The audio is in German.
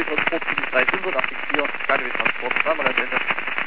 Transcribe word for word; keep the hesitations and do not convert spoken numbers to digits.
Transport sieben drei fünf acht vier, K D W Transport, dreimal am Ende.